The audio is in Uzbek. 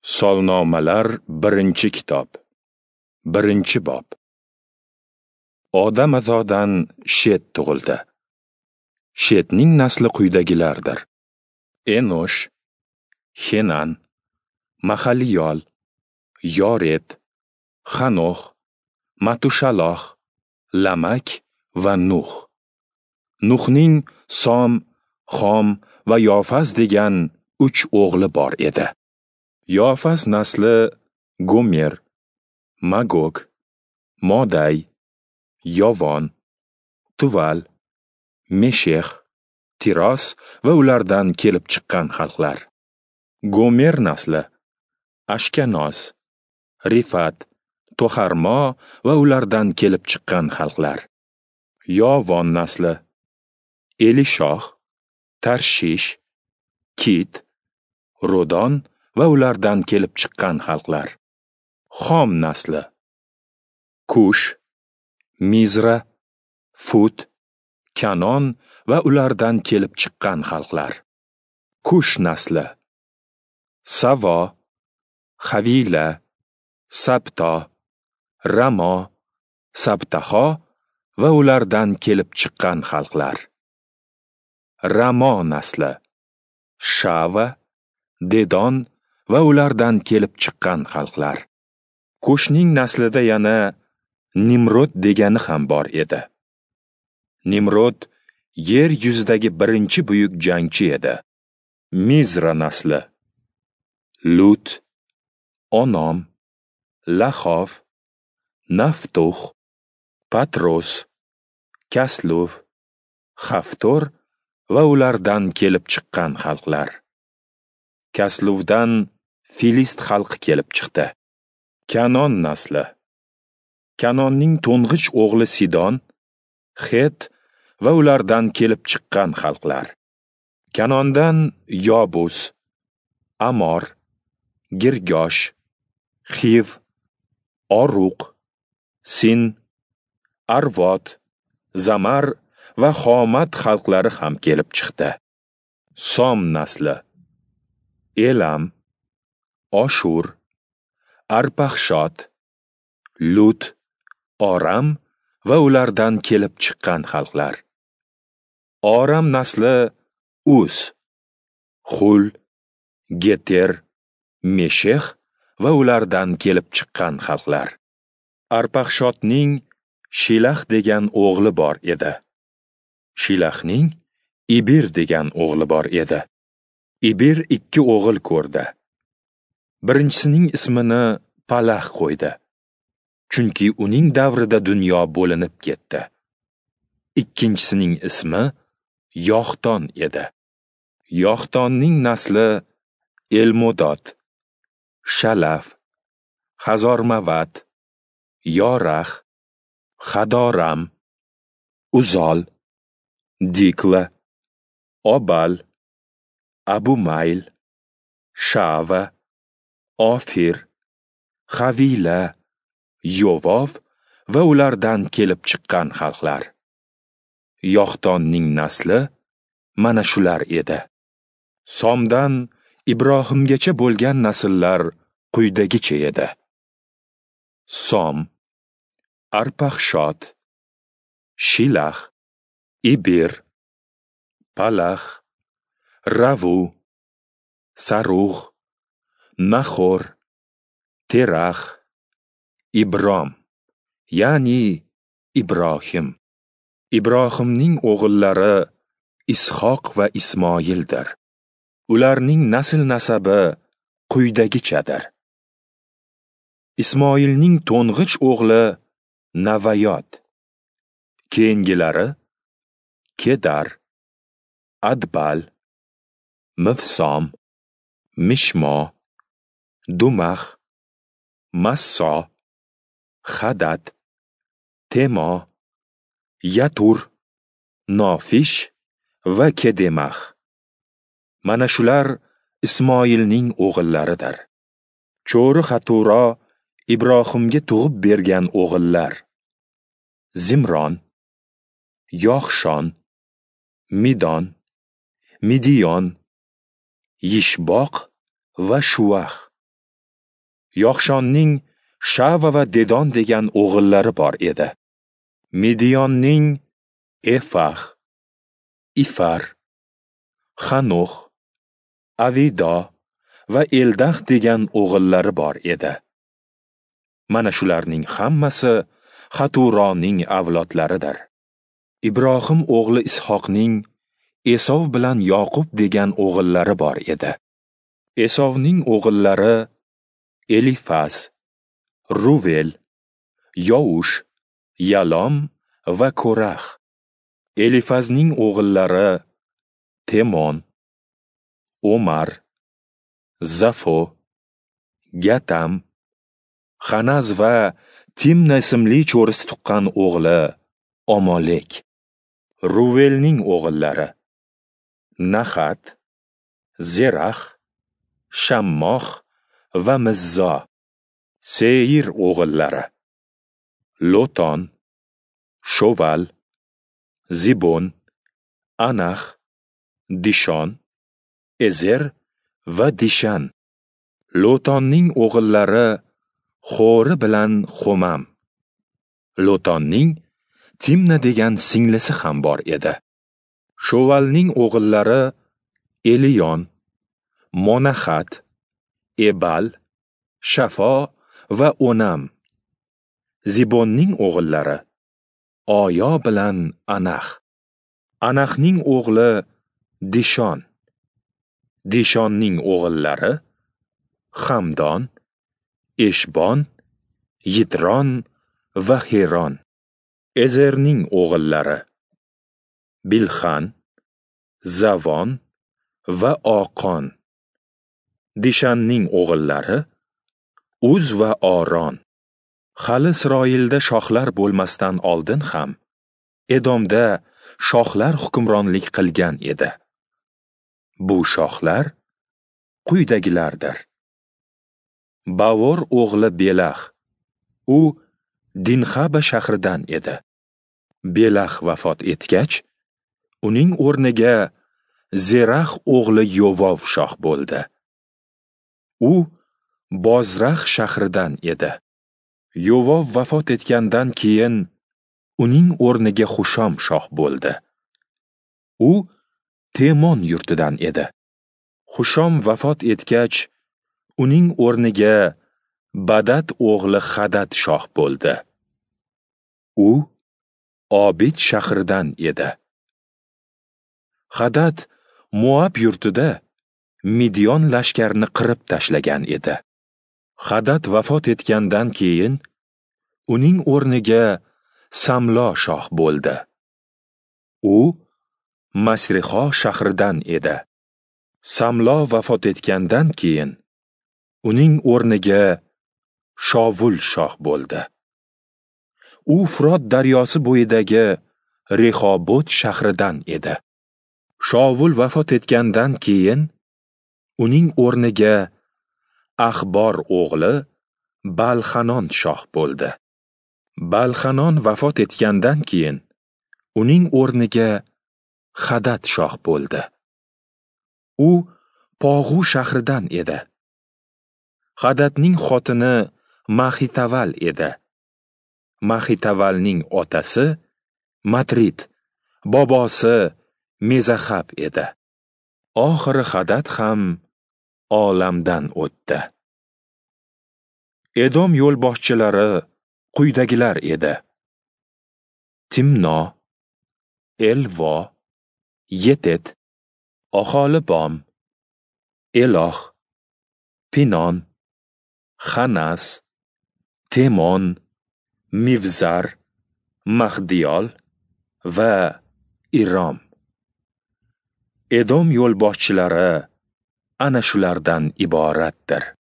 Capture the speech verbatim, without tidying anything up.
Solnomalar birinchi kitob. Birinchi bob. Odam azodan Shet tug'ildi. Shetning nasli quyidagilardir: Enosh, Henan, Mahaliyol, Yoret, Xanox, Matushalox, Lamak va Nuh. Nuhning Som, Xom va Yofaz degan uch o'g'li bor edi. Yofaz nasli Gomer, Magog, Moday, Yovon, Tuval, Meshech, Tiros va ulardan kelib chiqqan xalqlar. Gomer nasli Ashkanoz, Rifat, Toxarmo va ulardan kelib chiqqan xalqlar. Yovon nasli Elishox, Tarshish, Kit, Rodon va ulardan kelib chiqqan xalqlar. Xom nasli Kush, Mizra, Fut, Kanon va ulardan kelib chiqqan xalqlar. Kush nasli Savo, Xavila, Sabto, Ramo, Sabtaxo va ulardan kelib chiqqan xalqlar. Ramo nasli Shava, Dedon va ulardan kelib chiqqan xalqlar. Kushning naslida yana Nimrod degani ham bor edi. Nimrod yer yuzidagi birinchi buyuk jangchi edi. Mizra nasli Lut, Onom, Laxov, Naftux, Patros, Kasluv, Xaftor va ulardan kelib chiqqan xalqlar. Kasluvdan Filist xalqi kelib chiqdi. Kanon nasli Kanonning to'ng'ich o'g'li Sidon, Xet va ulardan kelib chiqqan xalqlar. Kanondan Yobus, Amor, Girgosh, Xiv, Oruq, Sin, Arvot, Zamar va Xomat xalqlari ham kelib chiqdi. Som nasli Elam, Oshur, Arpaxshot, Lut, Oram va ulardan kelib chiqqan xalqlar. Oram nasli Uz, Xul, Geter, Meshech va ulardan kelib chiqqan xalqlar. Arpaxshotning Shilax degan o'g'li bor edi. Shilaxning Ibir degan o'g'li bor edi. Ibir ikki o'g'il ko'rdi. Birinchisining ismini Palax qo'ydi, chunki uning davrida dunyo bo'linib ketdi. Ikkinchisining ismi Yoxton edi. Yoxtonning nasli Elmodod, Shalaf, Hazormavat, Yorax, Hadoram, Uzol, Dikla, Obal, Abumayl, Shava, Ofir, Xavila, Yovov va ulardan kelib chiqqan xalqlar. Yoxtonning nasli mana shular edi. Somdan Ibrohimgacha bo'lgan nasllar quyidagicha edi. Som, Arpaxshot, Shilax, Ibir, Palax, Ravu, Sarugh, Nahor, Terax, Ibrom, ya'ni Ibrohim. Ibrohimning o'g'illari Ishoq va Ismoildir. Ularning nasl nasabi quyidagichadir. Ismoilning to'ng'ich o'g'li Navayot. Keyingilari Kedar, Adbal, Mivsom, Mishmo, Dumax, Masso, Xadat, Temo, Yatur, Nofish va Kedemax. Mana shular Ismoilning o'g'illaridir. Cho'ri Xaturo Ibrohimga tug'ib bergan o'g'illar: Zimron, Yoxshon, Midon, Midiyon, Yishboq va Shuax. Yoqshonning Shava va Dedon degan o'g'illari bor edi. Midiyonning Efah, Ifar, Xanox, Avido va Eldah degan o'g'illari bor edi. Mana shularning hammasi Xaturoning avlodlaridir. Ibrohim o'g'li Ishoqning Esov bilan Yoqub degan o'g'illari bor edi. Esovning o'g'illari Elifaz, Ruvel, Yoush, Yalom va Korax. Elifazning o'g'illari Temon, Omar, Zafo, Gatam, Xanaz va Timna ismli cho'risi tuqqan o'g'li Omolek. Ruvelning o'g'illari Nahat, Zerax, Shammox va Mizzo. Seir o'g'illari Loton, Shoval, Zibon, Anax, Dishon, Ezer va Dishan. Lotonning o'g'illari Xori bilan Xomam. Lotonning Timna degan singlisi ham bor edi. Shovalning o'g'illari Eliyon, Monaxat, Ebal, Shafo va Onam. Zibonning o'g'illari Oyo bilan Anax. Anaxning o'g'li Dishon. Dishonning o'g'illari Hamdon, Eshbon, Yitron va Heron. Ezerning o'g'illari Bilxan, Zavon va Oqon. Dishanning o'g'illari Uz va Oron. Hali Isroilda shohlar bo'lmasdan oldin ham Edomda shohlar hukmronlik qilgan edi. Bu shohlar quyidagilardir. Bavor o'g'li Belax. U Dinxaba shahridan edi. Belax vafot etgach, uning o'rniga Zerax o'g'li Yovov shoh bo'ldi. U Bozrax shahridan edi. Yovov vafot etgandan keyin uning o'rniga Xushom shoh bo'ldi. U Temon yurtidan edi. Xushom vafot etgach, uning o'rniga Badat o'g'li Hadad shoh bo'ldi. U Obid shahridan edi. Hadad Moab yurtida Midiyon lashkarini qirib tashlagan edi. Hadad vafot etgandan keyin uning o'rniga Samlo shoh bo'ldi. U Masrixo shahridan edi. Samlo vafot etgandan keyin uning o'rniga Shovul shoh bo'ldi. U Frot daryosi bo'yidagi Rehobot shahridan edi. Shovul vafot etgandan keyin uning o'rniga Axbor o'g'li Balxanon shoh bo'ldi. Balxanon vafot etgandan keyin uning o'rniga Hadad shoh bo'ldi. U Pog'u shahridan edi. Hadadning xotini Mahitaval edi. Mahitavalning otasi Matrit, bobosi Mezaxab edi. Oxiri Hadad ham olamdan o'tdi. Edom yo'lboshchilari quyidagilar edi. Timno, Elvo, Yetet, Oholibom, Eloh, Pinon, Xanas, Temon, Mivzar, Mahdiyol va Irom. Edom yo'lboshchilari ana shulardan iboratdir.